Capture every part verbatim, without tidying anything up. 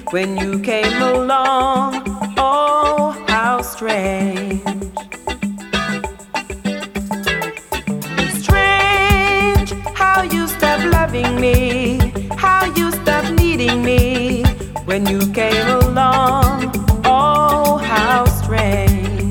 when you came along. Oh, how strange. Strange how you stopped loving me, how you stopped needing me when you came along. Oh, how strange.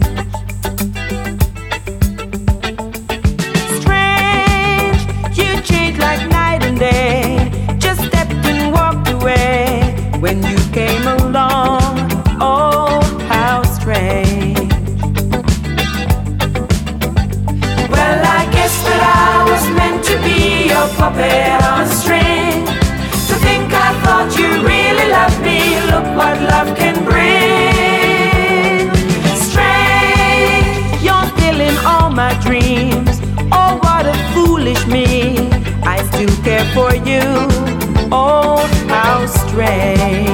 Strange, you changed like night and day, just stepped and walked away when you came along. Oh, how strange. Well, I guess that I was meant to be your puppet on a string. To think I thought you really loved me, look what love can bring. Strange, you're still in all my dreams. Oh, what a foolish me, I still care for you. Oh, how strange.